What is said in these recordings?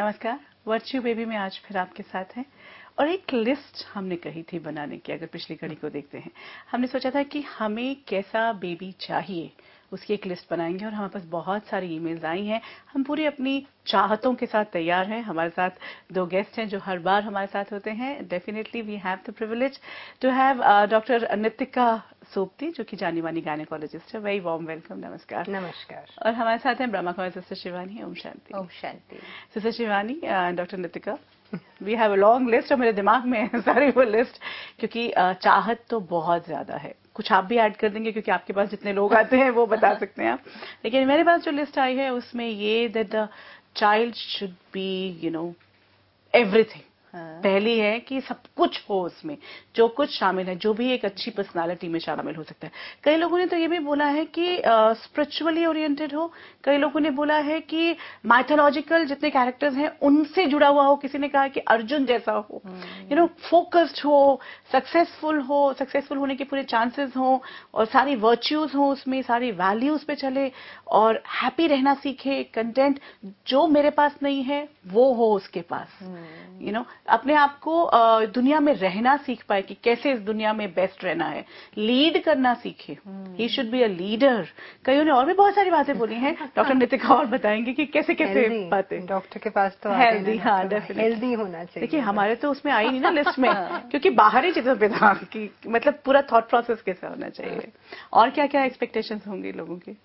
नमस्कार। Virtue baby में आज फिर आपके साथ हैं और एक लिस्ट हमने कही थी बनाने की। अगर पिछली कड़ी को देखते हैं, हमने सोचा था कि हमें कैसा बेबी चाहिए, उसकी एक लिस्ट बनाएंगे। और हमारे पास बहुत सारी ईमेल्स आई हैं। हम पूरी अपनी चाहतों के साथ तैयार हैं। हमारे साथ दो गेस्ट हैं जो हर बार हमारे साथ होते हैं। Definitely we have the privilege to have doctor Nitika Sopti, जो कि जानी मानी गायनेकोलॉजिस्ट है। Very warm welcome. नमस्कार। नमस्कार। और हमारे साथ हैं ब्रह्मा कुमारी सिस्टर शिवानी। ओम शांति। ओम शांति। Sister Shivani, doctor Nitika, we have a long list. और मेरे दिमाग में है सारी वो लिस्ट, क्योंकि चाहत तो बहुत ज्यादा है। कुछ आप भी ऐड कर देंगे क्योंकि आपके पास जितने लोग आते हैं वो बता सकते हैं आप। लेकिन मेरे पास जो लिस्ट आई है उसमें ये that the child should be everything. पहली है कि सब कुछ हो उसमें, जो कुछ शामिल है, जो भी एक अच्छी पर्सनालिटी में शामिल हो सकता है। कई लोगों ने तो ये भी बोला है कि स्पिरिचुअली ओरिएंटेड हो। कई लोगों ने बोला है कि माइथोलॉजिकल जितने कैरेक्टर्स हैं उनसे जुड़ा हुआ हो। किसी ने कहा कि अर्जुन जैसा हो, फोकस्ड हो, सक्सेसफुल होने के पूरे चांसेस हो, और सारी वर्च्यूज हो उसमें, सारी वैल्यूज पे चले, और हैप्पी रहना सीखे, कंटेंट। जो मेरे पास नहीं है वो हो उसके पास। अपने आप को दुनिया में रहना सीख पाए कि कैसे इस दुनिया में बेस्ट रहना है। लीड करना सीखे। He should be a leader. कईयों ने और भी बहुत सारी बातें बोली हैं। डॉक्टर नितिका और बताएंगे कि कैसे कैसे बातें। डॉक्टर के पास तो हेल्दी, हाँ डेफिनेटली हेल्दी होना चाहिए। देखिए हमारे तो उसमें आई नहीं ना लिस्ट में, क्योंकि बाहरी चीजों पे था कि मतलब पूरा थॉट प्रोसेस कैसा होना चाहिए, और क्या क्या एक्सपेक्टेशंस होंगी लोगों की।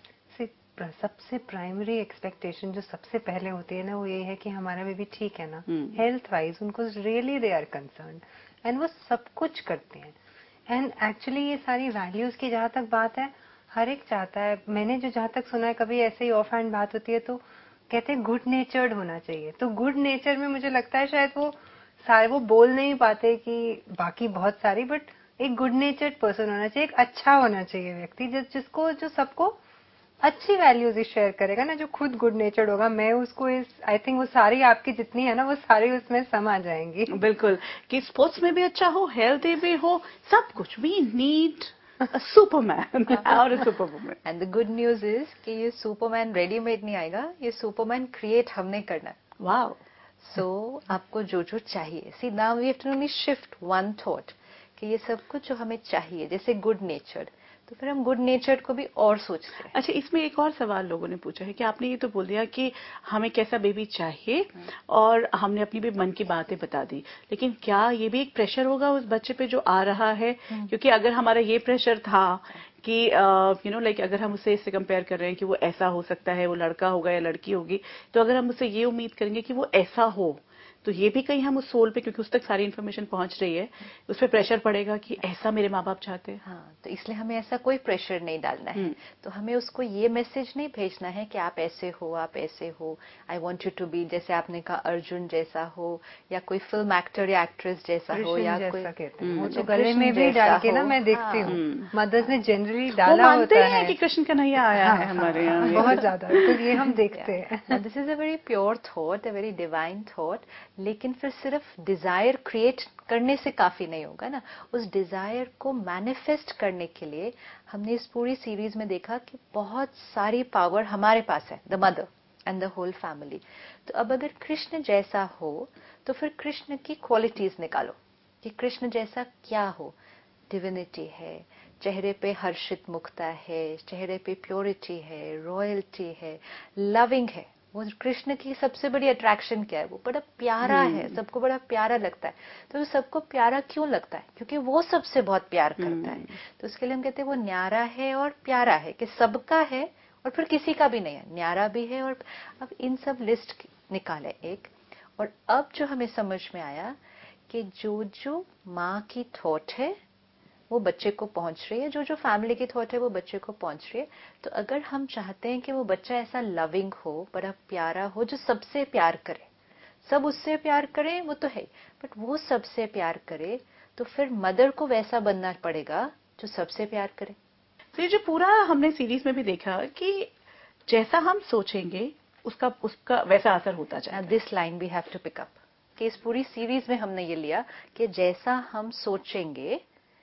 सबसे प्राइमरी एक्सपेक्टेशन जो सबसे पहले होती है ना, वो ये है कि हमारा बेबी ठीक है ना, हेल्थ वाइज उनको really they are concern, and वो सब कुछ करते हैं। एंड एक्चुअली ये सारी वैल्यूज की जहाँ तक बात है, हर एक चाहता है। मैंने जो जहाँ तक सुना है, कभी ऐसे ही ऑफ हैंड बात होती है तो कहते हैं गुड नेचर्ड होना चाहिए। तो गुड नेचर में मुझे लगता है शायद वो सारे वो बोल नहीं पाते कि बाकी बहुत सारी, बट एक गुड नेचर्ड पर्सन होना चाहिए, एक अच्छा होना चाहिए व्यक्ति, जिसको जो सबको अच्छी वैल्यूज ही शेयर करेगा ना, जो खुद गुड नेचर्ड होगा। मैं उसको आई थिंक वो सारी आपकी जितनी है ना, वो सारी उसमें समा जाएंगी। बिल्कुल, कि स्पोर्ट्स में भी अच्छा हो, हेल्थी भी हो, सब कुछ। वी नीड a superman और a superwoman. And the good news is कि ये सुपरमैन रेडीमेड नहीं आएगा, ये सुपरमैन क्रिएट हमने करना है। वाओ। सो आपको जो जो चाहिए, see now we have to only shift one thought कि ये सब कुछ जो हमें चाहिए, जैसे गुड नेचर्ड, तो फिर हम गुड नेचर्ड को भी और सोचते हैं। अच्छा, इसमें एक और सवाल लोगों ने पूछा है कि आपने ये तो बोल दिया कि हमें कैसा बेबी चाहिए, और हमने अपनी भी मन की बातें बता दी, लेकिन क्या ये भी एक प्रेशर होगा उस बच्चे पे जो आ रहा है? क्योंकि अगर हमारा ये प्रेशर था कि लाइक अगर हम उसे इससे कंपेयर कर रहे हैं कि वो ऐसा हो सकता है, वो लड़का होगा या लड़की होगी, तो अगर हम उससे ये उम्मीद करेंगे कि वो ऐसा हो, तो ये भी कहीं हम उस सोल पे, क्योंकि उस तक सारी इन्फॉर्मेशन पहुंच रही है, उस पर प्रेशर पड़ेगा कि ऐसा मेरे माँ बाप चाहते हैं। हाँ, तो इसलिए हमें ऐसा कोई प्रेशर नहीं डालना है। तो हमें उसको ये मैसेज नहीं भेजना है कि आप ऐसे हो, आप ऐसे हो, I want you to be, जैसे आपने कहा अर्जुन जैसा हो, या कोई फिल्म एक्टर या एक्ट्रेस जैसा हो, या कोई कहते हैं वो तो गले में भी डाल के ना मैं देखती हूँ, मदर्स ने जनरली डाला होता है कि कृष्ण कन्हैया आया है हमारे यहाँ। बहुत ज्यादा, तो ये हम देखते हैं। This is a very pure thought, a very divine thought. लेकिन फिर सिर्फ डिजायर क्रिएट करने से काफी नहीं होगा ना, उस डिजायर को मैनिफेस्ट करने के लिए हमने इस पूरी सीरीज में देखा कि बहुत सारी पावर हमारे पास है, the mother and the whole family. तो अब अगर कृष्ण जैसा हो, तो फिर कृष्ण की क्वालिटीज निकालो कि कृष्ण जैसा क्या हो। डिविनिटी है, चेहरे पे हर्षित मुखता है, चेहरे पे प्योरिटी है, रॉयल्टी है, लविंग है। वो कृष्ण की सबसे बड़ी अट्रैक्शन क्या है? वो बड़ा प्यारा है, सबको बड़ा प्यारा लगता है। तो सबको प्यारा क्यों लगता है? क्योंकि वो सबसे बहुत प्यार करता है। तो उसके लिए हम कहते हैं वो न्यारा है और प्यारा है, कि सबका है और फिर किसी का भी नहीं है, न्यारा भी है। और अब इन सब लिस्ट निकाले एक, और अब जो हमें समझ में आया कि जो जो माँ की थॉट है वो बच्चे को पहुंच रही है, जो जो फैमिली की थॉट है वो बच्चे को पहुंच रही है। तो अगर हम चाहते हैं कि वो बच्चा ऐसा लविंग हो, बड़ा प्यारा हो, जो सबसे प्यार करे, सब उससे प्यार करें वो तो है, बट वो सबसे प्यार करे, तो फिर मदर को वैसा बनना पड़ेगा जो सबसे प्यार करे। तो ये जो पूरा हमने सीरीज में भी देखा कि जैसा हम सोचेंगे उसका वैसा असर होता जाएगा। This line we have to pick up, कि इस पूरी सीरीज में हमने ये लिया कि जैसा हम सोचेंगे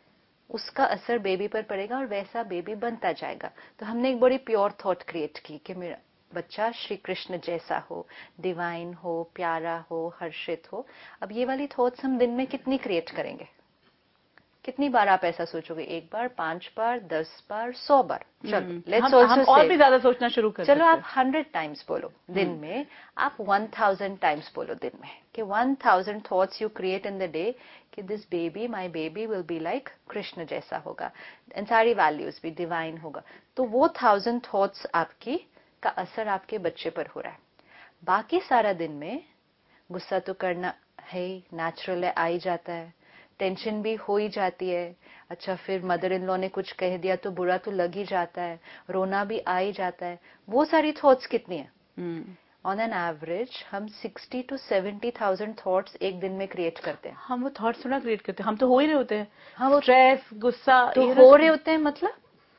उसका असर बेबी पर पड़ेगा और वैसा बेबी बनता जाएगा। तो हमने एक बड़ी प्योर थॉट क्रिएट की कि मेरा बच्चा श्री कृष्ण जैसा हो, डिवाइन हो, प्यारा हो, हर्षित हो। अब ये वाली थॉट्स हम दिन में कितनी क्रिएट करेंगे? कितनी बार आप ऐसा सोचोगे? 1 बार, 5 बार, 10 बार, 100 बार? चलो लेट्स हम और भी ज्यादा सोचना शुरू कर चलो आप 100 टाइम्स बोलो दिन में, आप 1000 टाइम्स बोलो दिन में कि 1000 thoughts you create in the day कि this baby, my baby will be like Krishna जैसा होगा, एंड सारी वैल्यूज भी डिवाइन होगा। तो वो 1000 थॉट्स आपकी का असर आपके बच्चे पर हो रहा है। बाकी सारा दिन में गुस्सा तो करना है, नेचुरल है, आ ही जाता है, टेंशन भी हो ही जाती है। अच्छा, फिर मदर इन लॉ ने कुछ कह दिया तो बुरा तो लग ही जाता है, रोना भी आ ही जाता है। वो सारी थॉट्स कितनी है? ऑन एन एवरेज हम 60 to 70,000 थॉट्स एक दिन में क्रिएट करते हैं। हम वो थॉट्स थोड़ा क्रिएट करते हैं, हम तो हो ही रहे होते हैं। हाँ, वो स्ट्रेस, गुस्सा तो हो रहे होते हैं, मतलब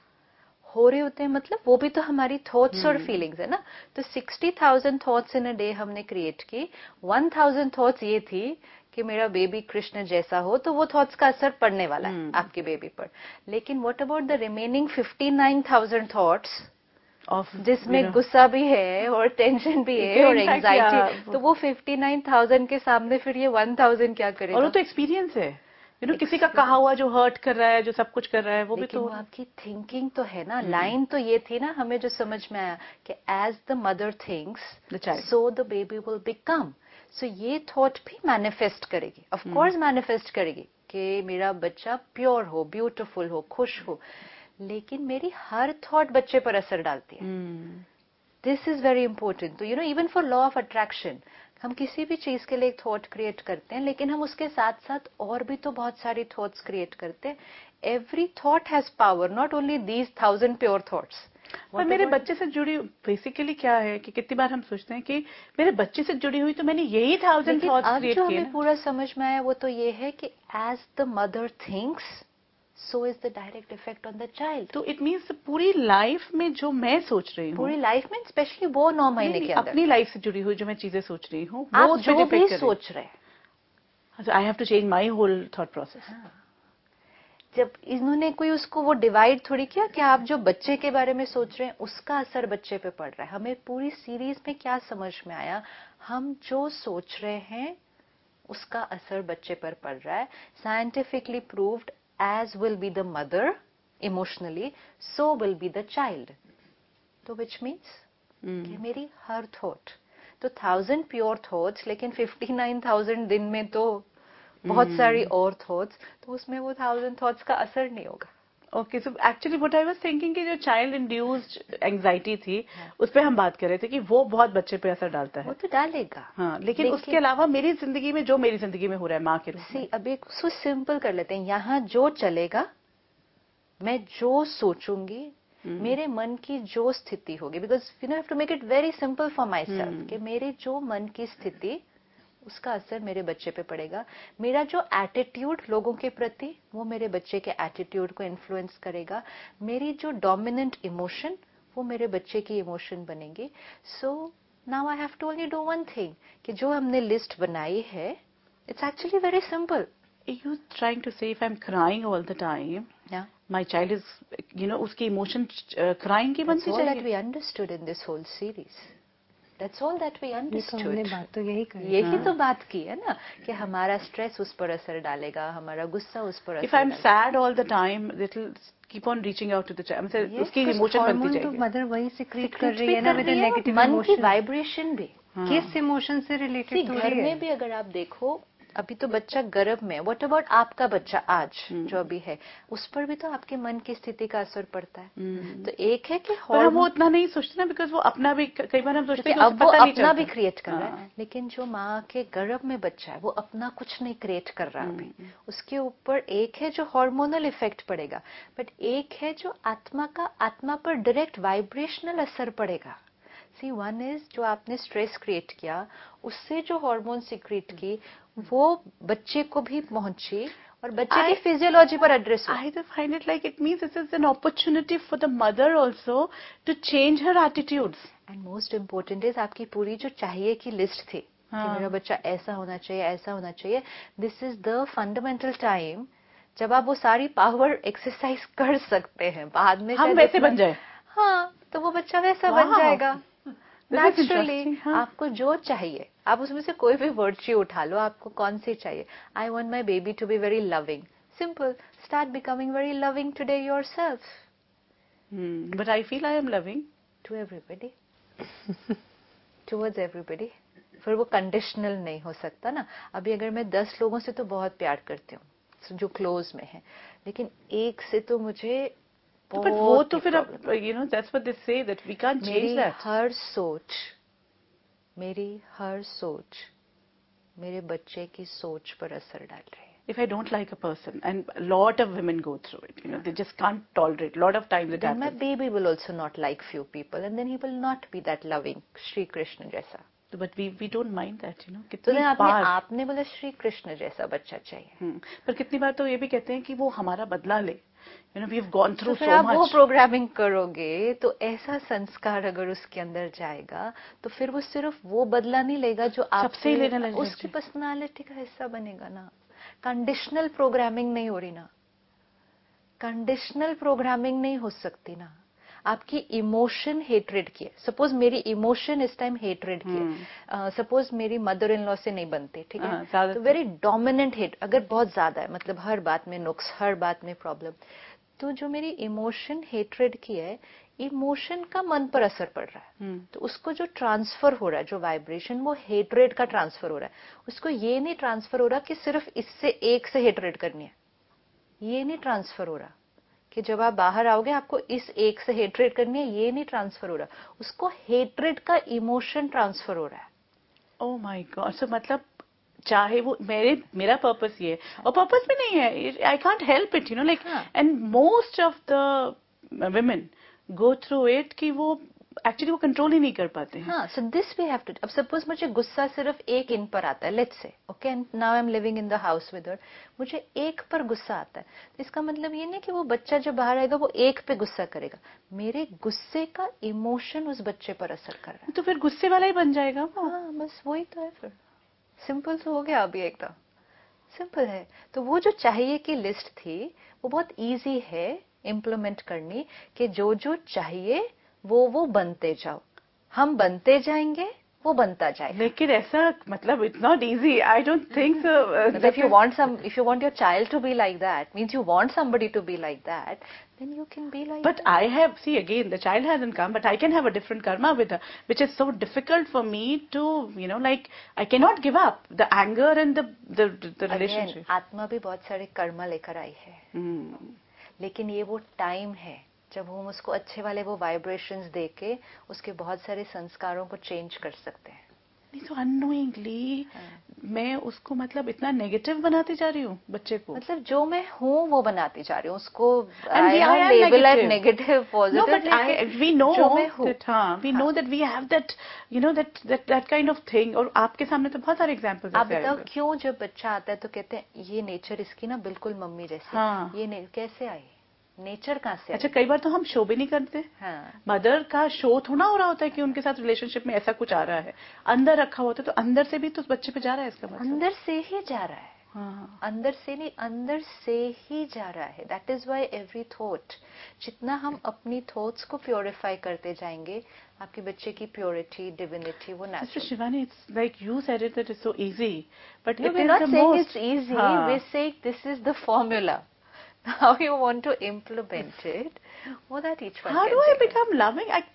हो रहे होते हैं, मतलब वो भी तो हमारी थॉट्स और फीलिंग्स है ना। तो 60,000 थॉट्स इन अ डे हमने क्रिएट की। 1000 थॉट्स ये थी कि मेरा बेबी कृष्ण जैसा हो, तो वो थॉट्स का असर पड़ने वाला है आपके बेबी पर। लेकिन what about the remaining 59,000 thoughts जिसमें गुस्सा भी है और टेंशन भी है और एंजाइटी? तो वो 59,000 के सामने फिर ये 1000 क्या करेगा? और वो तो एक्सपीरियंस है, किसी का कहा हुआ जो हर्ट कर रहा है, जो सब कुछ कर रहा है, वो भी तो वो आपकी थिंकिंग तो है ना। लाइन तो ये थी ना हमें जो समझ में आया कि as the mother thinks so the baby will become. So ये थॉट भी मैनिफेस्ट करेगी, ऑफ कोर्स मैनिफेस्ट करेगी कि मेरा बच्चा प्योर हो, ब्यूटीफुल हो, खुश हो। लेकिन मेरी हर थॉट बच्चे पर असर डालती है। This is very important. तो even for law of attraction, हम किसी भी चीज के लिए एक थॉट क्रिएट करते हैं, लेकिन हम उसके साथ साथ और भी तो बहुत सारी थॉट्स क्रिएट करते हैं। Every thought has power, not only these 1000 pure thoughts. पर मेरे बच्चे से जुड़ी बेसिकली क्या है कि कितनी बार हम सोचते हैं कि मेरे बच्चे से जुड़ी हुई तो मैंने यही 1000 थॉट्स क्रिएट किए। जो हमें पूरा समझ में आया वो तो ये है कि as the mother thinks so is the direct effect on the child. तो इट मीन्स पूरी लाइफ में जो मैं सोच रही हूँ, पूरी लाइफ में, स्पेशली वो 9 महीने के अंदर अपनी लाइफ से जुड़ी हुई जो मैं चीजें सोच रही हूँ, वो जो भी सोच रहे हैं, I have to change my whole thought process. जब इन्होंने कोई उसको वो डिवाइड थोड़ी किया कि आप जो बच्चे के बारे में सोच रहे हैं उसका असर बच्चे पे पड़ रहा है। हमें पूरी सीरीज में क्या समझ में आया, हम जो सोच रहे हैं उसका असर बच्चे पर पड़ रहा है। Scientifically proved, as will be the mother emotionally, so will be the child. तो विच मीन्स कि मेरी हर थॉट तो 1000 प्योर थॉट्स, लेकिन 59,000 दिन में तो बहुत सारी और थॉट्स, तो उसमें वो 1000 थॉट्स का असर नहीं होगा। Okay, so actually what I was thinking कि जो चाइल्ड इंड्यूस्ड एंजाइटी थी, उस पर हम बात कर रहे थे कि वो बहुत बच्चे पे असर डालता है। वो तो डालेगा, हाँ, लेकिन उसके अलावा मेरी जिंदगी में जो मेरी जिंदगी में हो रहा है माँ के रूप में, अभी उसको सिंपल कर लेते हैं। यहाँ जो चलेगा, मैं जो सोचूंगी, मेरे मन की जो स्थिति होगी, because you know have to make it very simple for myself कि मेरे जो मन की स्थिति, उसका असर मेरे बच्चे पे पड़ेगा। मेरा जो एटीट्यूड लोगों के प्रति, वो मेरे बच्चे के एटीट्यूड को इन्फ्लुएंस करेगा। मेरी जो डोमिनेंट इमोशन, वो मेरे बच्चे की इमोशन बनेगी। So now I have to only do one thing कि जो हमने लिस्ट बनाई है, it's actually very simple. You trying to say if I'm crying all the time, yeah, my child is, उसकी इमोशन क्राइंग की बनती चाहिए। That's all that we understood in this whole series. That's all that we understood. तो हमने बात तो यही करी, यही तो बात की है ना कि हमारा स्ट्रेस उस पर असर डालेगा, हमारा गुस्सा उस पर असर If I'm sad all the time, it will keep on reaching out to the child. मतलब उसकी इमोशन बनती जाएगी। तो मदर वही सिक्रीट कर रही है ना विद नेगेटिव मन की वाइब्रेशन भी किस इमोशन से रिलेटेड थोड़ी है। घर में भी अगर आप देखो, अभी तो बच्चा गर्भ में, व्हाट अबाउट आपका बच्चा आज जो अभी है, उस पर भी तो आपके मन की स्थिति का असर पड़ता है। तो एक है कि पर वो उतना नहीं सोचते ना, बिकॉज वो अपना भी, कई बार हम सोचते हैं कि अब वो अपना भी क्रिएट कर रहा है, लेकिन जो माँ के गर्भ में बच्चा है वो अपना कुछ नहीं क्रिएट कर रहा अभी। उसके ऊपर एक है जो हार्मोनल इफेक्ट पड़ेगा, बट एक है जो आत्मा पर डायरेक्ट वाइब्रेशनल असर पड़ेगा। सी वन इज जो आपने स्ट्रेस क्रिएट किया, उससे जो हार्मोन सीक्रेट की, वो बच्चे को भी पहुंची और बच्चे की फिजियोलॉजी पर एड्रेस हुआ। I find it like it means this is an opportunity for the mother also to change her attitudes. And most important is आपकी पूरी जो चाहिए की लिस्ट थी कि मेरा बच्चा ऐसा होना चाहिए, ऐसा होना चाहिए, this is the fundamental time जब आप वो सारी पावर एक्सरसाइज कर सकते हैं। बाद में हम वैसे बन जाए, हाँ, तो वो बच्चा वैसा बन जाएगा। नेचुरली आपको जो चाहिए, आप उसमें से कोई भी वर्च्यू उठा लो, आपको कौन सी चाहिए. I want my baby to be very loving. Simple. Start becoming very loving today yourself. But I feel I am loving to everybody, towards everybody. फिर वो कंडीशनल नहीं हो सकता ना. अभी अगर मैं 10 लोगों से तो बहुत प्यार करती हूँ जो क्लोज में है, लेकिन एक से तो मुझे बट वो तो फिर you know that's what they say that we can't change that. मेरी हर सोच मेरे बच्चे की सोच पर असर डाल रही है. If I don't like a person, and a lot of women go through it, you know, they just can't tolerate. A lot of times it then happens. my baby will also not like few people, and then he will not be that loving Shri Krishna जैसा. But we don't mind that, you know. तो कितनी बार आपने बोला श्री कृष्ण जैसा बच्चा चाहिए. पर कितनी बार तो ये भी कहते हैं कि वो हमारा बदला ले. You know, we've gone through तो so आप much. वो प्रोग्रामिंग करोगे तो ऐसा संस्कार अगर उसके अंदर जाएगा तो फिर वो सिर्फ वो बदला नहीं लेगा जो सबसे लेने लग जाएगा. उसकी पर्सनालिटी का हिस्सा बनेगा ना. कंडीशनल प्रोग्रामिंग नहीं हो रही ना. कंडीशनल प्रोग्रामिंग नहीं हो सकती ना. आपकी इमोशन हेट्रेड की है. सपोज मेरी इमोशन इस टाइम हेट्रेड की है. सपोज मेरी मदर इन लॉ से नहीं बनती, ठीक है, तो वेरी डोमिनेंट हेट अगर बहुत ज्यादा है, मतलब हर बात में नुक्स, हर बात में प्रॉब्लम, तो जो मेरी इमोशन हेट्रेड की है, इमोशन का मन पर असर पड़ रहा है. तो उसको जो ट्रांसफर हो रहा है, जो वाइब्रेशन, वो हेट्रेड का ट्रांसफर हो रहा है. उसको ये नहीं ट्रांसफर हो रहा कि सिर्फ इससे एक से हेट्रेड करनी है. ये नहीं ट्रांसफर हो रहा कि जब आप बाहर आओगे आपको इस एक से हेट्रेड करनी है. ये नहीं ट्रांसफर हो रहा. उसको हेट्रेड का इमोशन ट्रांसफर हो रहा है. Oh my God. सो मतलब चाहे वो मेरा पर्पस ये है और पर्पस भी नहीं है. I can't help it, you know, like, and most of the women go through it कि वो एक्चुअली वो कंट्रोल ही नहीं कर पाते हैं. हाँ, so this we have to. अब सपोज मुझे गुस्सा सिर्फ एक इन पर आता है, let's say, okay, and now I am living in the house with her. मुझे एक पर गुस्सा आता है, तो इसका मतलब ये नहीं कि वो बच्चा जो बाहर आएगा वो एक पे गुस्सा करेगा. मेरे गुस्से का इमोशन उस बच्चे पर असर कर रहा है. तो फिर गुस्से वाला ही बन जाएगा वो. हाँ, बस वही तो है. फिर सिंपल तो हो गया. अभी एकदम सिंपल है. तो वो जो चाहिए की लिस्ट थी वो बहुत इजी है इम्प्लीमेंट करनी, कि जो जो चाहिए वो बनते जाओ. हम बनते जाएंगे, वो बनता जाएगा. लेकिन ऐसा मतलब it's not easy. I don't think so. if you want your child to be like that, means you want somebody to be like that, then you can be like but that. I have, see, again, the child hasn't come, but I can have a different karma with her, which is so difficult for me to, you know, like, I cannot give up the anger and the relationship. Again, आत्मा भी बहुत सारे कर्मा लेकर आई है. लेकिन ये वो time है जब हम उसको अच्छे वाले वो वाइब्रेशंस देके उसके बहुत सारे संस्कारों को चेंज कर सकते हैं. नहीं तो अननोइंगली मैं उसको मतलब इतना नेगेटिव बनाती जा रही हूँ बच्चे को. मतलब जो मैं हूँ वो बनाती जा रही हूँ उसको. Label negative positive. We know that. हाँ, we know that we have that, you know, that kind of thing. और आपके सामने तो बहुत सारे एग्जांपल्स. आप बताओ क्यों जब बच्चा आता है तो कहते हैं ये नेचर इसकी ना बिल्कुल मम्मी जैसी. हाँ. ये कैसे आई, नेचर कहाँ से? अच्छा, कई बार तो हम शो भी नहीं करते. हाँ. मदर का शो थोड़ा हो रहा होता है कि उनके साथ रिलेशनशिप में ऐसा कुछ आ रहा है, अंदर रखा होता है, तो अंदर से भी तो बच्चे पे जा रहा है. इसका मतलब अंदर से ही जा रहा है. हाँ. अंदर से नहीं, अंदर से ही जा रहा है. That is why every thought, जितना हम अपनी थॉट्स को प्योरीफाई करते जाएंगे, आपके बच्चे की प्योरिटी, डिविनिटी, वो natural. Shivani, it's like you said it that is so easy, but it is not saying it's easy. We say this is the formula. How you want to implement it, or that each one. How do I become loving? I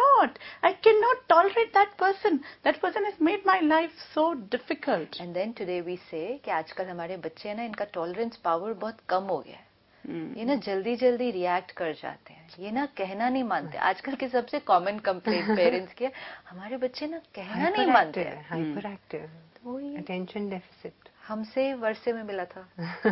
cannot tolerate that person. That person has made my life so difficult. And then today we say कि आजकल हमारे बच्चे हैं ना, इनका tolerance power बहुत कम हो गया है. ये ना जल्दी जल्दी रिएक्ट कर जाते हैं. ये ना कहना नहीं मानते. आजकल की सबसे कॉमन कंप्लेंट पेरेंट्स की, हमारे बच्चे ना कहना नहीं मानते हैं. Hyperactive, attention deficit. हमसे वर्षे में मिला था.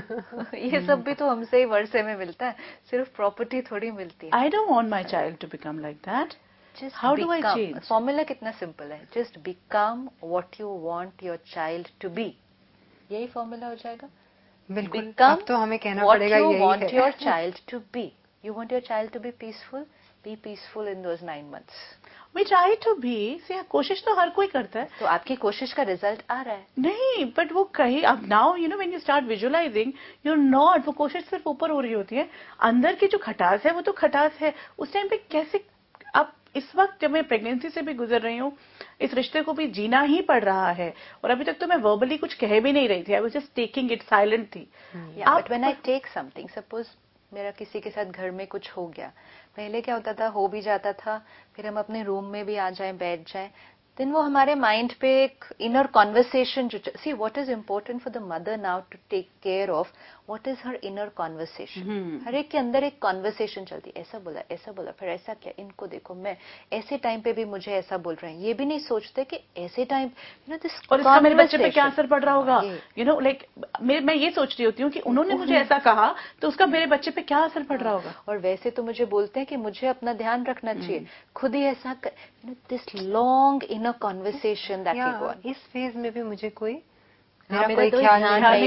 ये सब भी तो हमसे ही वर्षे में मिलता है, सिर्फ प्रॉपर्टी थोड़ी मिलती है. I don't want my child to become like that. Just how do I change? Formula कितना सिंपल है. Just become what you want your child to be. यही फॉर्मूला हो जाएगा. बिल्कुल. अब तो हमें कहना पड़ेगा यही है. What you want your child to be. You want your child to be peaceful. Be peaceful in those 9 months. We try to be. See, कोशिश तो हर कोई करता है. तो आपकी कोशिश का रिजल्ट आ रहा है. नहीं, बट वो कहीं अब now you know when you start visualizing, you not, वो कोशिश सिर्फ ऊपर हो रही होती है. अंदर की जो खटास है वो तो खटास है. उस टाइम पे कैसे आप इस वक्त जब मैं प्रेगनेंसी से भी गुजर रही हूँ, इस रिश्ते को भी जीना ही पड़ रहा है, और अभी तक तो मैं वर्बली कुछ कह भी नहीं रही थी, I was just taking it, silent थी। But when I take something, suppose मेरा किसी के साथ घर में कुछ हो गया, पहले क्या होता था, हो भी जाता था, फिर हम अपने रूम में भी आ जाएं, बैठ जाएं, देन वो हमारे माइंड पे एक इनर कॉन्वर्सेशन जो, see what is important for the mother now to take care of, what is her inner conversation. हर एक के अंदर एक कॉन्वर्सेशन चलती, ऐसा बोला, फिर ऐसा क्या, इनको देखो, मैं ऐसे टाइम पे भी मुझे ऐसा बोल रहे हैं, ये भी नहीं सोचते कि ऐसे टाइम दिस, और इसका मेरे बच्चे पे क्या असर पड़ रहा होगा, लाइक मैं ये सोच रही होती हूँ कि उन्होंने मुझे ऐसा कहा तो उसका मेरे बच्चे पे क्या असर पड़ रहा होगा। और वैसे तो मुझे बोलते हैं कि मुझे अपना ध्यान रखना चाहिए, खुद ही ऐसा this long inner conversation that we go on. इस फेज में भी मुझे कोई मेरा कोई ध्यान नहीं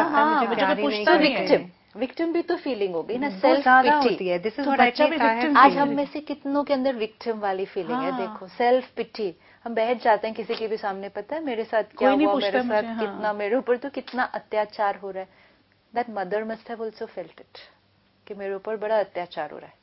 रखता, मुझे विक्टिम भी तो फीलिंग होगी ना, सेल्फ पिटी है। दिस इज आज हम में से कितनों के अंदर विक्टिम वाली फीलिंग है, देखो सेल्फ पिटी, हम बैठ जाते हैं किसी के भी सामने, पता है मेरे साथ क्या हुआ, मेरे साथ कितना, मेरे ऊपर तो कितना अत्याचार हो रहा है, that mother must have also felt it कि मेरे ऊपर बड़ा अत्याचार हो रहा है।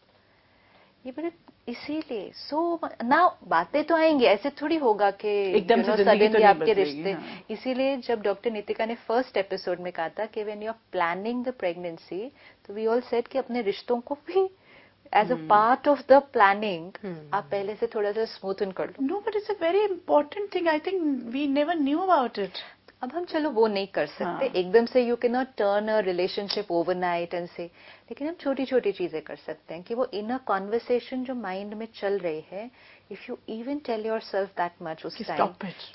ये बड़े, इसीलिए ना बातें तो आएंगी, ऐसे थोड़ी होगा कि एकदम से सडनली आपके रिश्ते। इसीलिए जब डॉक्टर नीतिका ने फर्स्ट एपिसोड में कहा था कि when you are planning the pregnancy, तो वी ऑल सेड कि अपने रिश्तों को भी as a part of the planning आप पहले से थोड़ा सा स्मूथन कर लो। No, but it's a very important thing, I think we never knew about it. अब हम चलो वो नहीं कर सकते एकदम से, you can not turn a relationship overnight and say, लेकिन हम छोटी छोटी चीजें कर सकते हैं कि वो इनर कॉन्वर्सेशन जो माइंड में चल रही है, if you even tell yourself that much उस time,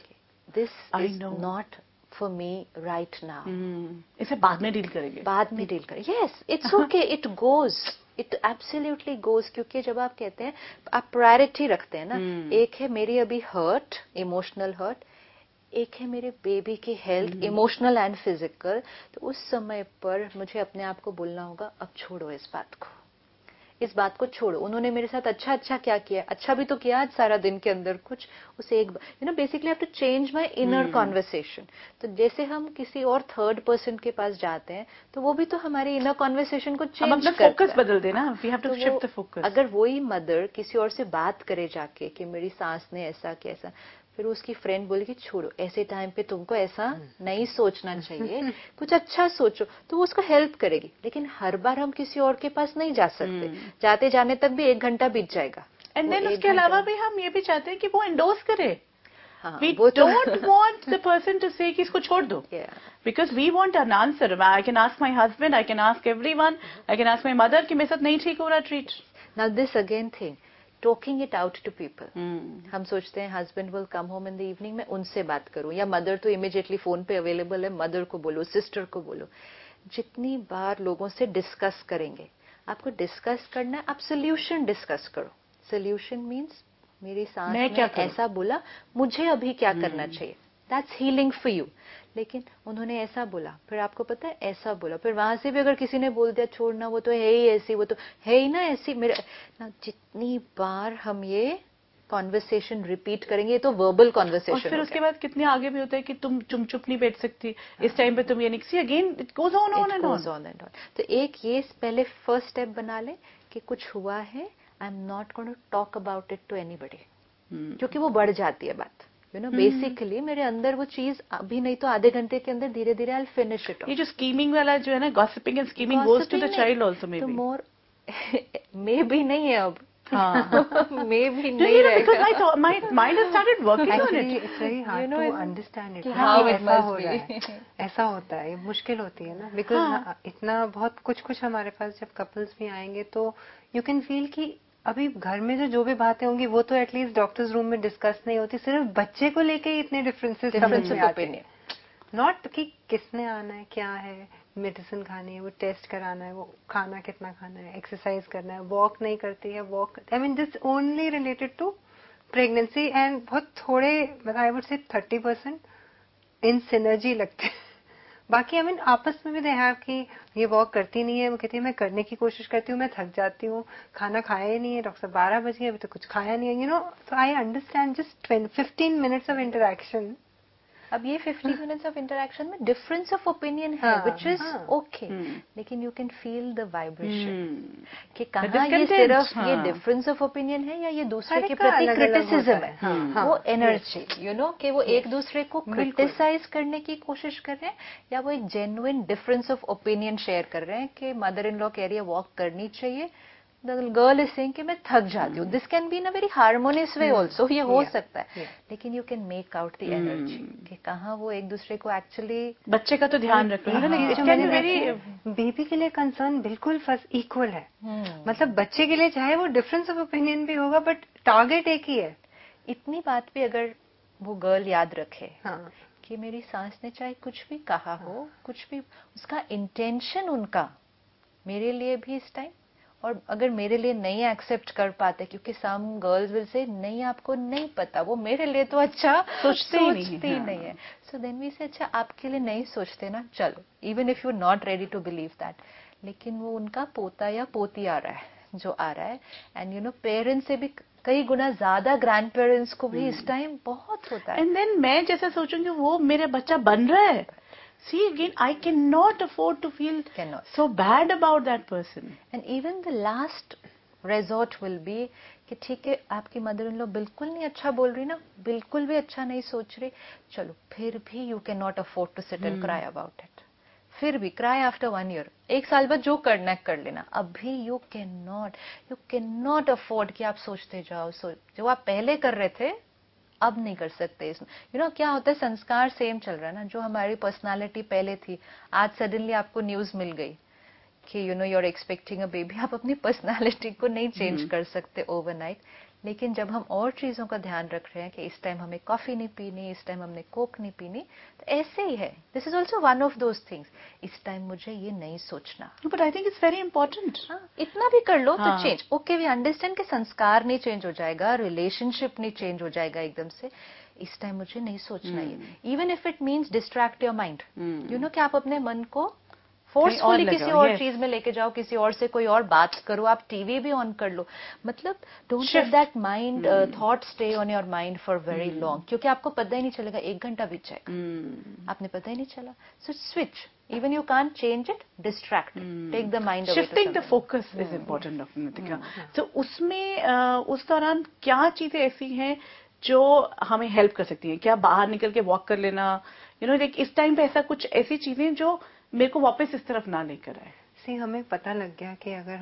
this is not for me right now, इसे बाद में डील करेंगे, बाद में डील करेंगे, yes it's okay, it goes, it absolutely goes. क्योंकि जब आप कहते हैं आप प्रायोरिटी रखते हैं ना, एक है मेरी अभी हर्ट, इमोशनल हर्ट, एक है मेरे बेबी की हेल्थ, इमोशनल एंड फिजिकल, तो उस समय पर मुझे अपने आप को बोलना होगा अब छोड़ो इस बात को, इस बात को छोड़ो, उन्होंने मेरे साथ अच्छा क्या किया, अच्छा भी तो किया आज सारा दिन के अंदर कुछ, उसे एक basically have to change my inner conversation. तो जैसे हम किसी और थर्ड पर्सन के पास जाते हैं तो वो भी तो हमारे इनर कॉन्वर्सेशन को चेंज करता है, फोकस बदल देना, we have to shift the focus. अगर वही मदर किसी और से बात करे जाके कि मेरी सास ने ऐसा किया, ऐसा, फिर उसकी फ्रेंड बोलेगी छोड़ो ऐसे टाइम पे तुमको ऐसा नहीं सोचना चाहिए, कुछ अच्छा सोचो, तो वो उसको हेल्प करेगी। लेकिन हर बार हम किसी और के पास नहीं जा सकते, जाते जाने तक भी 1 घंटा बीत जाएगा। एंड देन उसके अलावा भी हम ये भी चाहते हैं कि वो एंडोर्स करे, we don't want the person to say कि इसको छोड़ दो, because we want an answer. I can ask my husband, I can ask everyone, I can ask my mother कि मेरे साथ नहीं ठीक हो रहा treat. Now this again thing, talking it out to people. हम सोचते हैं husband will come home in the evening, मैं उनसे बात करूं, या मदर तो इमीडिएटली फोन पे अवेलेबल है, मदर को बोलो, सिस्टर को बोलो। जितनी बार लोगों से डिस्कस करेंगे, आपको डिस्कस करना है, आप सोल्यूशन डिस्कस करो। सोल्यूशन मीन्स मेरी सास ने ऐसा बोला, मुझे अभी क्या करना चाहिए, दैट्स हीलिंग फॉर यू। लेकिन उन्होंने ऐसा बोला, फिर आपको पता है ऐसा बोला, फिर वहां से भी अगर किसी ने बोल दिया छोड़ना, वो तो है ही ऐसी, वो तो है ही ना ऐसी, मेरे ना, जितनी बार हम ये कॉन्वर्सेशन रिपीट करेंगे, तो वर्बल कॉन्वर्सेशन, और फिर उसके बाद कितने आगे भी होता है कि तुम चुप नहीं बैठ सकती इस टाइम पे, तुम ये नहीं, see again it goes on and on. तो एक ये पहले फर्स्ट स्टेप बना ले कि कुछ हुआ है, I am not going to talk about it to anybody, क्योंकि वो बढ़ जाती है बात। बेसिकली मेरे अंदर वो चीज अभी नहीं तो आधे घंटे के अंदर धीरे धीरे आई फिनिश इट। ये जो स्कीमिंग वाला जो है ना, gossiping and scheming goes to the child also, maybe. तो मोर मे बी नहीं है अब, मे भी नहीं रहेगा, because my mind has started working on it. It's very hard to understand it. how it must be. ऐसा होता है, मुश्किल होती है ना, बिकॉज इतना बहुत कुछ हमारे पास जब कपल्स भी आएंगे तो यू कैन फील कि अभी घर में जो भी बातें होंगी वो तो एटलीस्ट डॉक्टर्स रूम में डिस्कस नहीं होती, सिर्फ बच्चे को लेके ही इतने डिफरेंसेस समझ में आते हैं। नॉट कि किसने आना है, क्या है, मेडिसिन खानी है, वो टेस्ट कराना है, वो खाना कितना खाना है, एक्सरसाइज करना है, वॉक नहीं करती है, walk, I mean this only related to pregnancy. And बहुत थोड़े, I would say 30% in synergy लगते हैं, बाकी आई मीन आपस में भी दे हैव कि ये वॉक करती नहीं है, वो कहती है मैं करने की कोशिश करती हूँ, मैं थक जाती हूँ, खाना खाया ही नहीं है, डॉक्टर 12 बज गए अभी तो कुछ खाया नहीं है, तो I understand just 15 minutes of interaction अब ये 50 मिनट्स ऑफ इंटरेक्शन में डिफरेंस ऑफ ओपिनियन है विच इज ओके, लेकिन you can feel the vibration कि कहाँ ये सिर्फ ये डिफरेंस ऑफ ओपिनियन है या ये दूसरे के प्रति क्रिटिसिज्म है। वो एनर्जी यू नो कि वो एक दूसरे को क्रिटिसाइज करने की कोशिश कर रहे हैं या वो एक genuine difference of opinion share कर रहे हैं कि मदर इन लॉ कह रही है वॉक करनी चाहिए, द गर्ल इज सेइंग कि मैं थक जाती हूँ। This can be in a very harmonious way also, ये हो सकता है, लेकिन you can make out the energy कि कहाँ वो एक दूसरे को एक्चुअली बच्चे का तो ध्यान रखना है। बेबी के लिए कंसर्न बिल्कुल फर्स्ट इक्वल है, मतलब बच्चे के लिए चाहे वो डिफरेंस ऑफ ओपिनियन भी होगा बट टारगेट एक ही है। इतनी बात भी अगर वो गर्ल याद रखे कि मेरी सास ने चाहे कुछ भी कहा हो, कुछ भी उसका इंटेंशन उनका मेरे लिए भी इस टाइम, और अगर मेरे लिए नहीं एक्सेप्ट कर पाते क्योंकि सम गर्ल्स विल से नहीं आपको नहीं पता, वो मेरे लिए तो अच्छा सोचते ही नहीं है। सो देन वी से अच्छा आपके लिए नहीं सोचते ना, चलो even if you not ready to believe that, लेकिन वो उनका पोता या पोती आ रहा है जो आ रहा है, एंड यू नो पेरेंट्स से भी कई गुना ज्यादा ग्रैंड पेरेंट्स को भी इस टाइम बहुत होता है। एंड देन मैं जैसे सोचूंगी वो मेरा बच्चा बन रहा है, see again I cannot afford to feel so bad about that person, and even the last resort will be कि ठीक है आपकी मदर इन लॉ बिल्कुल नहीं अच्छा बोल रही ना, बिल्कुल भी अच्छा नहीं सोच रही, चलो फिर भी you can not afford to sit and cry about it, फिर भी क्राई आफ्टर 1 year, एक साल बाद जो करना है कर लेना, अभी यू कैन नॉट अफोर्ड कि आप सोचते जाओ जो आप पहले कर रहे थे अब नहीं कर सकते। यू नो क्या होता है, संस्कार सेम चल रहा है ना, जो हमारी पर्सनालिटी पहले थी, आज सडनली आपको न्यूज मिल गई कि you know you are expecting a baby, आप अपनी पर्सनालिटी को नहीं चेंज कर सकते ओवरनाइट, लेकिन जब हम और चीजों का ध्यान रख रहे हैं कि इस टाइम हमें कॉफी नहीं पीनी, इस टाइम हमने कोक नहीं पीनी, तो ऐसे ही है, this is also one of those things, इस टाइम मुझे ये नहीं सोचना। But I think it's very important. इतना भी कर लो तो चेंज, ओके वी अंडरस्टैंड कि संस्कार नहीं चेंज हो जाएगा, रिलेशनशिप नहीं चेंज हो जाएगा एकदम से, इस टाइम मुझे नहीं सोचना है, even if it means distract your mind, you know कि आप अपने मन को फोर्सफुली किसी और चीज में लेके जाओ, किसी और से कोई और बात करो, आप टीवी भी ऑन कर लो, मतलब don't let that mind thought stay on your mind for very long, क्योंकि आपको पता ही नहीं चलेगा 1 घंटा बीत जाएगा, आपने पता ही नहीं चला। So switch, even you can't change it, distract, take the mind away, shifting the focus is important doctor Nitika. तो उसमें उस दौरान क्या चीजें ऐसी हैं जो हमें हेल्प कर सकती हैं? क्या बाहर निकल के वॉक कर लेना, यू नो लाइक इस टाइम पे ऐसा कुछ ऐसी चीजें जो मेरे को वापस इस तरफ ना लेकर आए? सी हमें पता लग गया कि अगर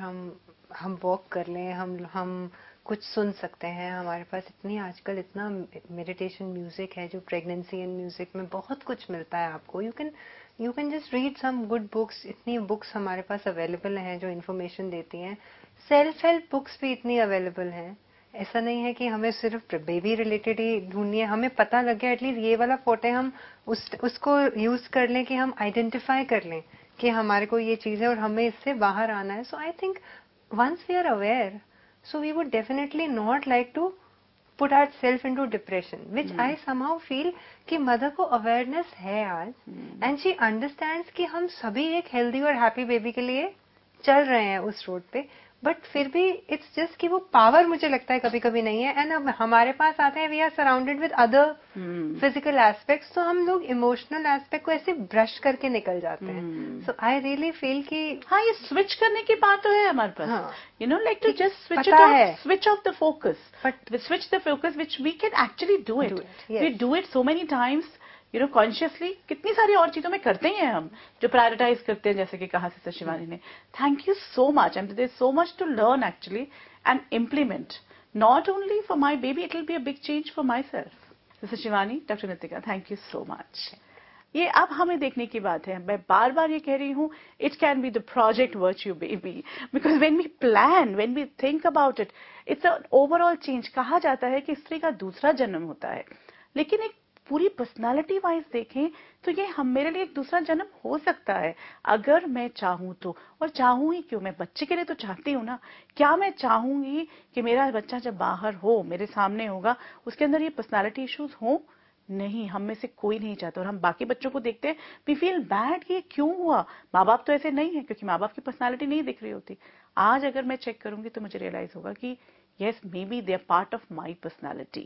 हम वॉक कर लें, हम कुछ सुन सकते हैं, हमारे पास इतनी आजकल इतना मेडिटेशन म्यूजिक है, जो प्रेगनेंसी एंड म्यूजिक में बहुत कुछ मिलता है आपको, you can just read some good books, इतनी बुक्स हमारे पास अवेलेबल हैं जो इन्फॉर्मेशन देती हैं, सेल्फ हेल्प बुक्स भी इतनी अवेलेबल हैं, ऐसा नहीं है कि हमें सिर्फ बेबी रिलेटेड ही ढूंढनी है, हमें पता लग गया एटलीस्ट ये वाला फोटे हम उसको यूज कर लें कि हम आइडेंटिफाई कर लें कि हमारे को ये चीज है और हमें इससे बाहर आना है। So I think once we are aware, so we would definitely not like to put ourselves into depression, which I somehow feel कि मदर को अवेयरनेस है आज, एंड शी अंडरस्टैंड्स कि हम सभी एक हेल्दी और हैप्पी बेबी के लिए चल रहे हैं उस रोड पे, बट फिर भी इट्स जस्ट कि वो पावर मुझे लगता है कभी कभी नहीं है, एंड अब हमारे पास आते हैं we are surrounded with other physical aspects, तो हम लोग इमोशनल एस्पेक्ट को ऐसे ब्रश करके निकल जाते हैं। सो आई रियली फील कि हाँ, ये स्विच करने की बात तो है हमारे पास, you know like to just switch it off, switch off the focus, but switch the focus which we can actually do it, we do it so many times, you know consciously, कितनी सारी और चीजों में करते ही हैं हम जो prioritise करते हैं, जैसे कि कहा सिस्टर शिवानी ने। Thank you so much, and there is so much to learn actually and implement, not only for my baby, it will be a big change for myself. Sister Shivani, doctor Nitika, thank you so much. ये अब हमें देखने की बात है, मैं बार बार ये कह रही हूँ, it can be the project virtue baby, because when we plan, when we think about it, it's a overall change. कहा जाता है कि स्त्री का दूसरा जन्म होता है, लेकिन एक पूरी पर्सनालिटी वाइज देखें तो ये हम मेरे लिए एक दूसरा जन्म हो सकता है अगर मैं चाहूं तो। और चाहूं ही क्यों, मैं बच्चे के लिए तो चाहती हूँ ना, क्या मैं चाहूंगी कि मेरा बच्चा जब बाहर हो, मेरे सामने होगा, उसके अंदर ये पर्सनालिटी इश्यूज हो? नहीं, हम में से कोई नहीं चाहता। और हम बाकी बच्चों को देखते हैं, वी फील बैड कि ये क्यों हुआ, माँ बाप तो ऐसे नहीं है, क्योंकि माँ बाप की पर्सनालिटी नहीं दिख रही होती। आज अगर मैं चेक करूंगी तो मुझे रियलाइज होगा कि yes, maybe they are part of my personality,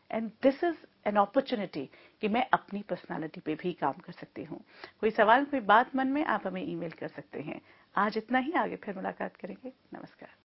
and this is an opportunity कि मैं अपनी पर्सनालिटी पे भी काम कर सकती हूँ। कोई सवाल, कोई बात मन में, आप हमें ईमेल कर सकते हैं। आज इतना ही, आगे फिर मुलाकात करेंगे। नमस्कार।